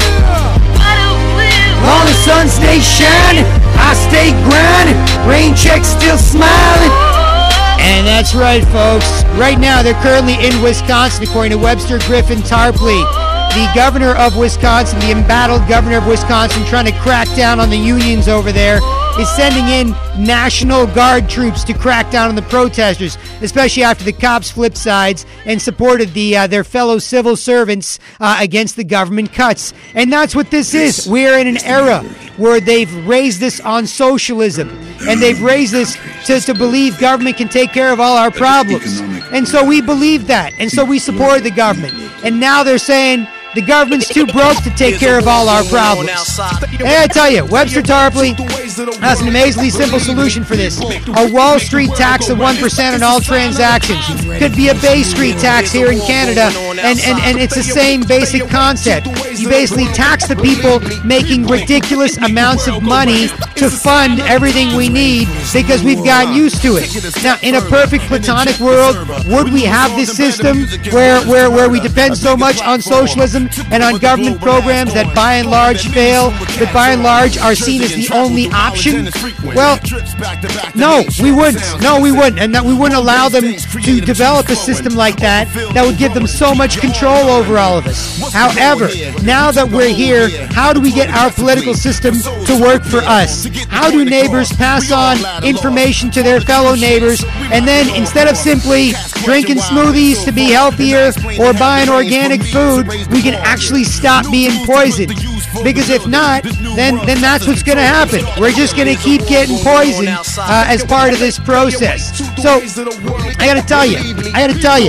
While the sun stays shining, I stay grinding. Rain checks still smiling.
And that's right, folks. Right now, they're currently in Wisconsin, according to Webster Griffin Tarpley, the governor of Wisconsin, the embattled governor of Wisconsin, trying to crack down on the unions over there, is sending in National Guard troops to crack down on the protesters, especially after the cops flipped sides and supported the uh, their fellow civil servants uh, against the government cuts. And that's what this is. We're in an era where they've raised this on socialism, and they've raised this to, to believe government can take care of all our problems. And so we believe that, and so we support the government. And now they're saying the government's too broke to take care of all our problems. And I tell you, Webster Tarpley has an amazingly simple solution for this. A Wall Street tax of one percent on all transactions. Could be a Bay Street tax here in Canada, and, and, and it's the same basic concept. You basically tax the people making ridiculous amounts of money to fund everything we need because we've gotten used to it. Now, in a perfect platonic world, would we have this system where, where, where we depend so much on socialism and on government programs that by and large fail, that by and large are seen as the only option? Well, no, we wouldn't. No, we wouldn't. And that we wouldn't allow them to develop a system like that that would give them so much control over all of us. However, now that we're here, how do we get our political system to work for us? How do neighbors pass on information to their fellow neighbors, and then instead of simply drinking smoothies to be healthier or buying organic food, we can actually stop being poisoned? Because if not, then then that's what's going to happen. We're just going to keep getting poisoned uh, as part of this process. So I got to tell you, I got to tell you,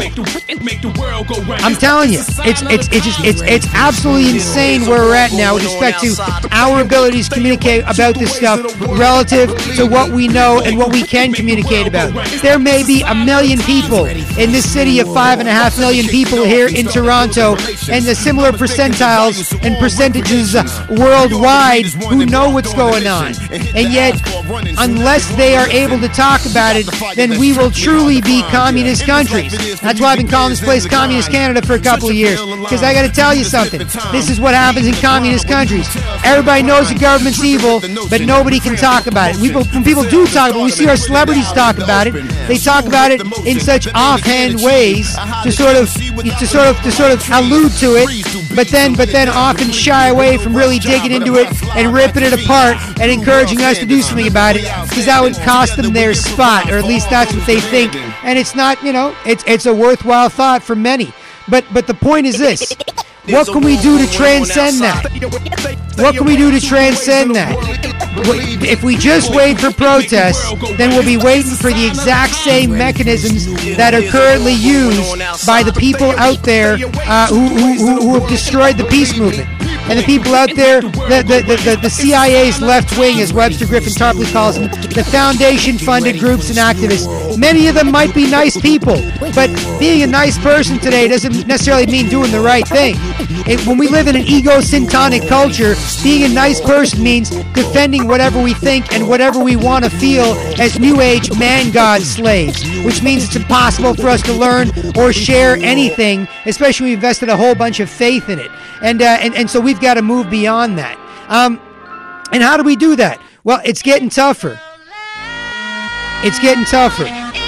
I'm telling you, it's it's it's just it's it's absolutely insane where we're at now with respect to our abilities to communicate about this stuff relative to what we know and what we can communicate about. There may be a million people in this city of five and a half million people here in Toronto, and the similar percentiles and percentages voices worldwide who know what's going on. And yet, unless they are able to talk about it, then we will truly be communist countries. That's why I've been calling this place Communist Canada for a couple of years. Because I got to tell you something. This is what happens in communist countries. Everybody knows the government's evil, but nobody can talk about it. We, when people do talk about it, we see our celebrities talk about it. They talk about it in such offhand ways to sort of, to sort of, to sort of allude to it, but then, but then often shy away from really digging into it and ripping it apart and encouraging us to do something about it, because that would cost them their spot, or at least that's what they think. And it's not, you know, it's it's a worthwhile thought for many. But but the point is this: what can we do to transcend that? What can we do to transcend that? If we just wait for protests, then we'll be waiting for the exact same mechanisms that are currently used by the people out there uh, who, who, who have destroyed the peace movement. And the people out there, the, the, the, the C I A's left wing, as Webster Griffin Tarpley calls them, the foundation-funded groups and activists, many of them might be nice people, but being a nice person today doesn't necessarily mean doing the right thing. It, when we live in an ego-syntonic culture, being a nice person means defending whatever we think and whatever we want to feel as New Age man-god slaves, which means it's impossible for us to learn or share anything, especially when we invested a whole bunch of faith in it. And, uh, and, and so we've got to move beyond that. Um, and how do we do that? Well, it's getting tougher. It's getting tougher.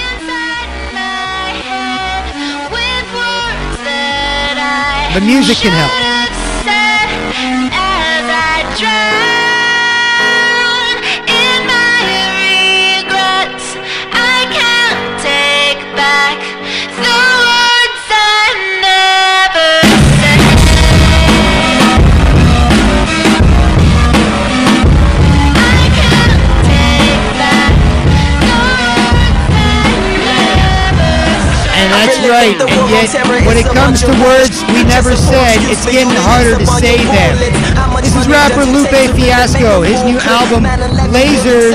The music can help. That's right, and yet when it comes to words we never said, it's getting harder to say them. This is rapper Lupe Fiasco. His new album, Lasers,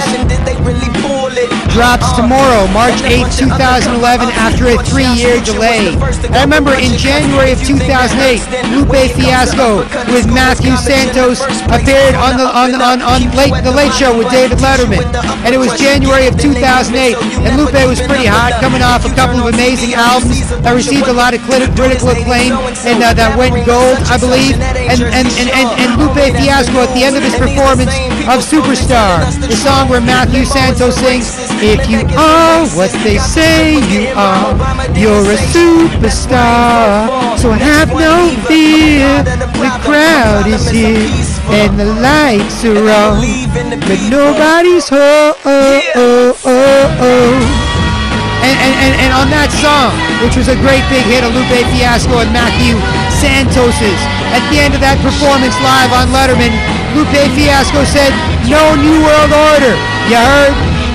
drops tomorrow, March eighth, twenty eleven, after a three-year delay. I remember in January of two thousand eight, Lupe Fiasco with Matthew Santos appeared on the on on, on late, the Late Show with David Letterman, and it was January of two thousand eight, and Lupe was pretty hot, coming off a couple of amazing albums that received a lot of critical acclaim, and uh, that went gold, I believe. And and, and, and and Lupe Fiasco at the end of his performance of Superstar, the song where Matthew Santos sings, "If you are what they say you are, you're a superstar. So have no fear, the crowd is here, and the lights are on, but nobody's home." Oh, oh, oh, oh. And, and, and on that song, which was a great big hit of Lupe Fiasco and Matthew Santos's, at the end of that performance live on Letterman, Lupe Fiasco said, "No New World Order, you heard?"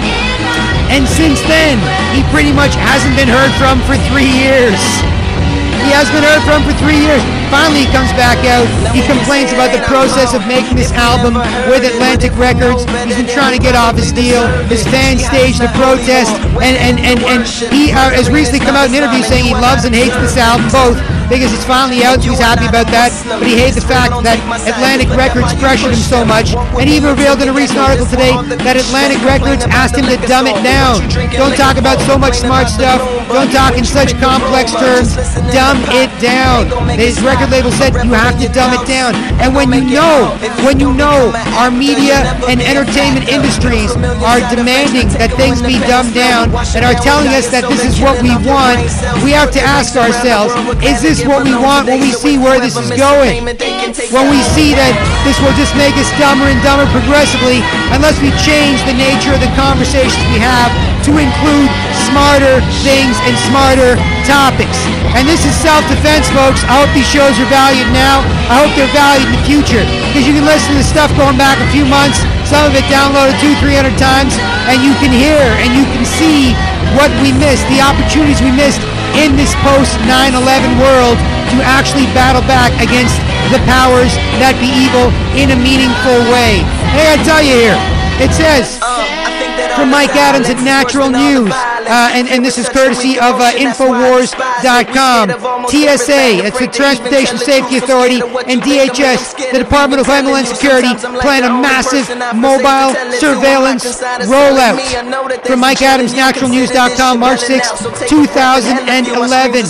And since then, he pretty much hasn't been heard from for three years. He has been heard from for three years. Finally, he comes back out. He complains about the process of making this album with Atlantic Records. He's been trying to get off his deal. His fans staged a protest, and and and, and he uh, has recently come out in an interview saying he loves and hates this album both, because it's finally out, so he's happy about that. But he hates the fact that Atlantic Records pressured him so much. And he even revealed in a recent article today that Atlantic Records asked him to dumb it down. Don't talk about so much smart stuff. Don't talk in such complex terms. Dumb it down. His record label said, you have to dumb it down. And when you know, when you know our media and entertainment industries are demanding that things be dumbed down and are telling us that this is what we want, we have to ask ourselves, is this what we want when we see where this is going? When we see that this will just make us dumber and dumber progressively unless we change the nature of the conversations we have to include smarter things and smarter topics. And this is self-defense, folks. I hope these shows are valued now. I hope they're valued in the future, because you can listen to stuff going back a few months, some of it downloaded two, three hundred times, and you can hear and you can see what we missed, the opportunities we missed in this post nine eleven world to actually battle back against the powers that be evil in a meaningful way. Hey, I tell you here, it says from Mike Adams at Natural News, Uh, and, and this is courtesy of uh, Infowars dot com. T S A, that's the Transportation Safety Authority, and D H S, the Department of Homeland Security, plan a massive mobile surveillance rollout. From Mike Adams, Natural News dot com, March sixth, two thousand eleven.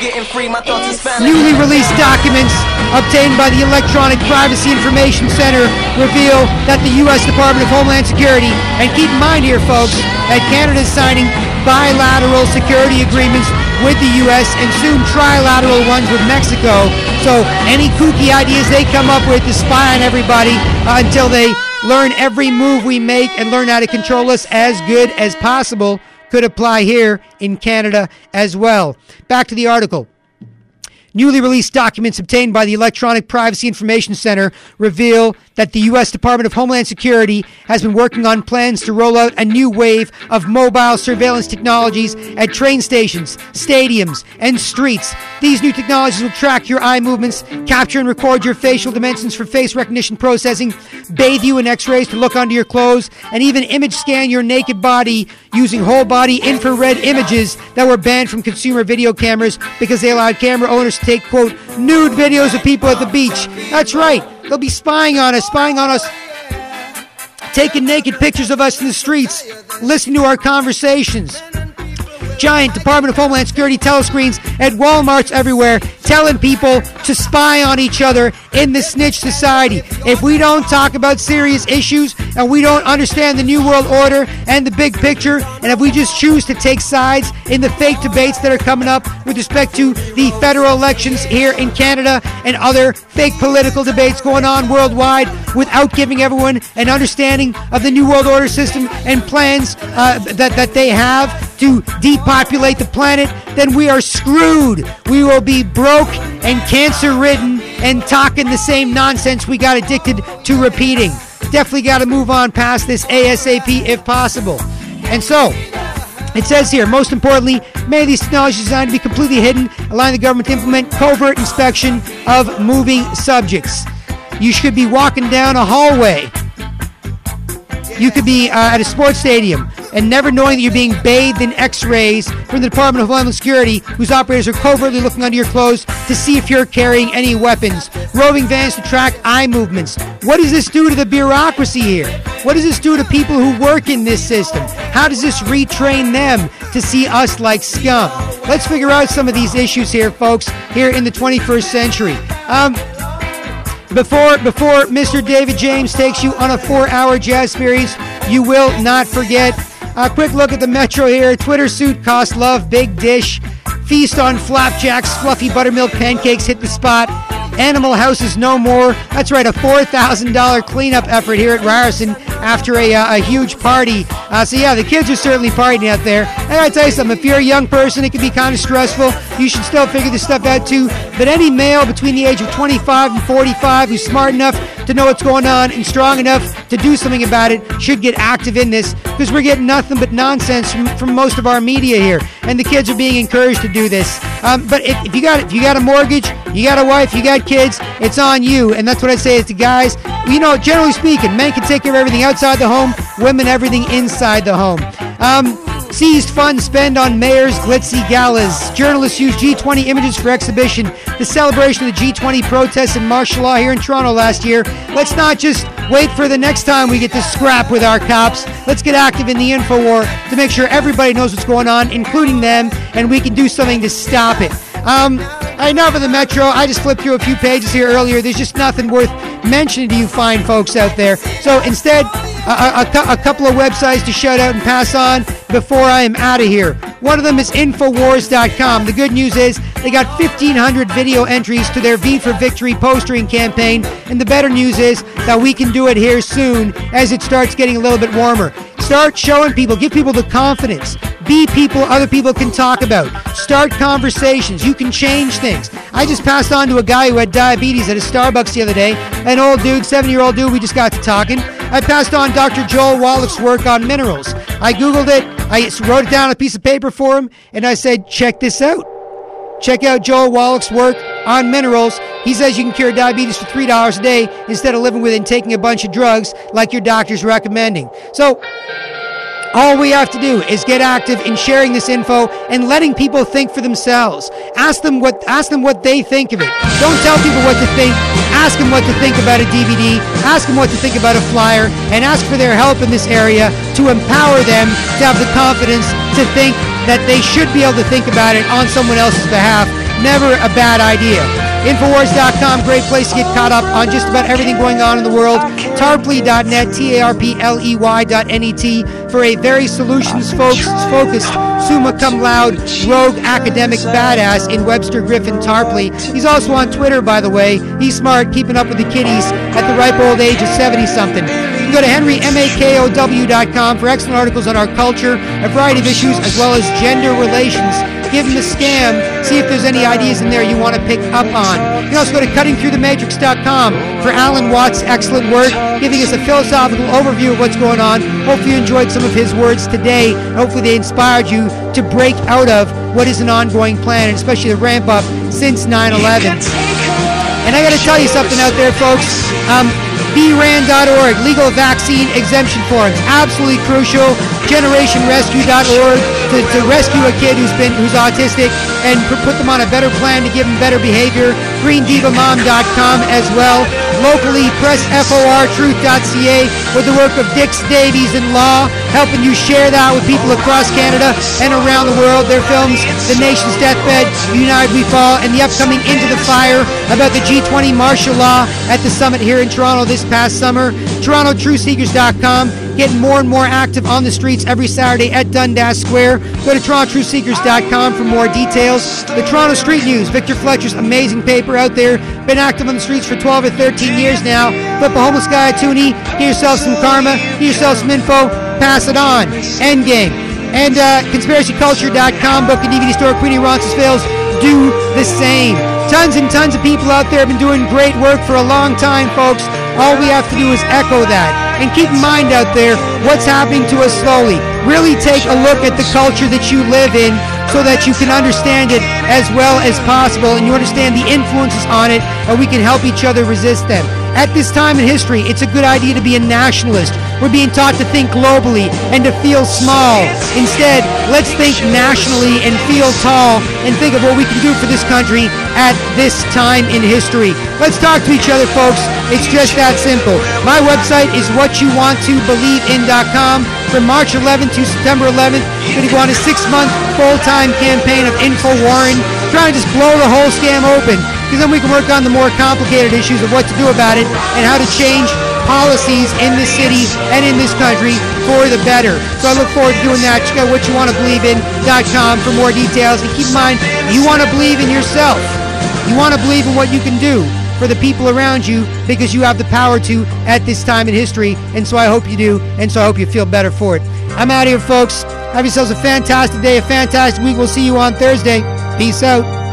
Newly released documents obtained by the Electronic Privacy Information Center reveal that the U S Department of Homeland Security, and keep in mind here, folks, that Canada is signing bilateral security agreements with the U S and soon trilateral ones with Mexico. So any kooky ideas they come up with to spy on everybody uh, until they learn every move we make and learn how to control us as good as possible could apply here in Canada as well. Back to the article. Newly released documents obtained by the Electronic Privacy Information Center reveal that the U S Department of Homeland Security has been working on plans to roll out a new wave of mobile surveillance technologies at train stations, stadiums, and streets. These new technologies will track your eye movements, capture and record your facial dimensions for face recognition processing, bathe you in x-rays to look under your clothes, and even image scan your naked body using whole-body infrared images that were banned from consumer video cameras because they allowed camera owners to take, quote, nude videos of people at the beach. That's right. They'll be spying on us, spying on us, taking naked pictures of us in the streets, listening to our conversations. Giant Department of Homeland Security telescreens at Walmarts everywhere telling people to spy on each other in the snitch society. If we don't talk about serious issues and we don't understand the New World Order and the big picture, and if we just choose to take sides in the fake debates that are coming up with respect to the federal elections here in Canada and other fake political debates going on worldwide without giving everyone an understanding of the New World Order system and plans uh, that, that they have to depopulate the planet, then we are screwed. We will be broke and cancer-ridden and talking the same nonsense we got addicted to repeating. Definitely got to move on past this ASAP if possible. And so, it says here, most importantly, many of these technologies are designed to be completely hidden, allowing the government to implement covert inspection of moving subjects. You should be walking down a hallway. You could be uh, at a sports stadium and never knowing that you're being bathed in x-rays from the Department of Homeland Security, whose operators are covertly looking under your clothes to see if you're carrying any weapons. Roving vans to track eye movements. What does this do to the bureaucracy here? What does this do to people who work in this system? How does this retrain them to see us like scum? Let's figure out some of these issues here, folks, here in the twenty-first century. Um... Before before Mister David James takes you on a four-hour jazz experience, you will not forget. A quick look at the Metro here. Twitter suit cost love, big dish. Feast on flapjacks, fluffy buttermilk pancakes hit the spot. Animal House is no more. That's right, a four thousand dollars cleanup effort here at Ryerson after a, uh, a huge party. Uh, so yeah, the kids are certainly partying out there. I gotta tell you something, if you're a young person, it can be kind of stressful. You should still figure this stuff out too. But any male between the age of twenty-five and forty-five who's smart enough to know what's going on and strong enough to do something about it should get active in this, because we're getting nothing but nonsense from, from most of our media here, and the kids are being encouraged to do this. Um, but if, if you got if you got a mortgage, you got a wife, you got kids, it's on you. And that's what I say is to guys, you know, generally speaking, men can take care of everything outside the home, women everything inside the home. Um, seized funds spent on mayor's glitzy galas. Journalists use G twenty images for exhibition. The celebration of the G twenty protests in martial law here in Toronto last year. Let's not just wait for the next time we get to scrap with our cops. Let's get active in the info war to make sure everybody knows what's going on, including them, and we can do something to stop it. Um, enough of the Metro. I just flipped through a few pages here earlier. There's just nothing worth mentioning to you fine folks out there. So instead, a, a, a couple of websites to shout out and pass on before I am out of here. One of them is Infowars dot com. The good news is they got fifteen hundred video entries to their V for Victory postering campaign, and the better news is that we can do it here soon as it starts getting a little bit warmer. Start showing people, give people the confidence. Be people other people can talk about. Start conversations. You can change things. I just passed on to a guy who had diabetes at a Starbucks the other day. An old dude, seventy-year-old dude, we just got to talking. I passed on Doctor Joel Wallach's work on minerals. I Googled it. I wrote it down on a piece of paper for him, and I said, check this out. Check out Joel Wallach's work on minerals. He says you can cure diabetes for three dollars a day instead of living with it and taking a bunch of drugs like your doctor's recommending. So, All we have to do is get active in sharing this info and letting people think for themselves. Ask them what ask them what they think of it. Don't tell people what to think. Ask them what to think about a D V D. Ask them what to think about a flyer, and ask for their help in this area to empower them to have the confidence to think that they should be able to think about it on someone else's behalf. Never a bad idea. Infowars dot com, great place to get caught up on just about everything going on in the world. Tarpley dot net, T A R P L E Y dot N E T, for a very solutions-focused, summa cum laude, rogue academic badass in Webster Griffin Tarpley. He's also on Twitter, by the way. He's smart, keeping up with the kiddies at the ripe old age of seventy-something. You can go to Henry Makow dot com for excellent articles on our culture, a variety of issues, as well as gender relations. Give him a scam, see if there's any ideas in there you want to pick up on. You can also go to cutting through the matrix dot com for Alan Watts' excellent work, giving us a philosophical overview of what's going on. Hopefully you enjoyed some of his words today. Hopefully they inspired you to break out of what is an ongoing plan, and especially the ramp up since nine eleven. And I got to tell you something out there, folks. Um, B R A N dot org, legal vaccine exemption forms, absolutely crucial. Generation Rescue dot org to, to rescue a kid who's been who's autistic and put them on a better plan to give them better behavior. Green Diva Mom dot com as well. Locally, Press F O R Truth dot C A with the work of Dix Davies in Law, helping you share that with people across Canada and around the world. Their films, The Nation's Deathbed, United We Fall, and the upcoming Into the Fire about the G twenty martial law at the summit here in Toronto this past summer. Toronto Truth Seekers dot com, getting more and more active on the streets every Saturday at Dundas Square. Go to Toronto Truth Seekers dot com for more details. The Toronto Street News, Victor Fletcher's amazing paper out there. Been active on the streets for twelve or thirteen years now. Flip a homeless guy a toonie, get yourself some karma, get yourself some info, pass it on. Endgame. And uh, Conspiracy Culture dot com, book and D V D store, Queenie Roncesvalles, do the same. Tons and tons of people out there have been doing great work for a long time, folks. All we have to do is echo that. And keep in mind out there what's happening to us slowly. Really take a look at the culture that you live in so that you can understand it as well as possible and you understand the influences on it, and we can help each other resist them. At this time in history, it's a good idea to be a nationalist. We're being taught to think globally and to feel small. Instead, let's think nationally and feel tall and think of what we can do for this country at this time in history. Let's talk to each other, folks. It's just that simple. My website is what you want to believe in dot com. From March eleventh to September eleventh, we're going to go on a six-month full-time campaign of InfoWarring, trying to just blow the whole scam open, because then we can work on the more complicated issues of what to do about it and how to change policies in this city and in this country for the better. So I look forward to doing that. Check out what you want to believe in dot com for more details. And keep in mind, you want to believe in yourself. You want to believe in what you can do for the people around you, because you have the power to at this time in history. And so I hope you do, and so I hope you feel better for it. I'm out of here, folks. Have yourselves a fantastic day, a fantastic week. We'll see you on Thursday. Peace out.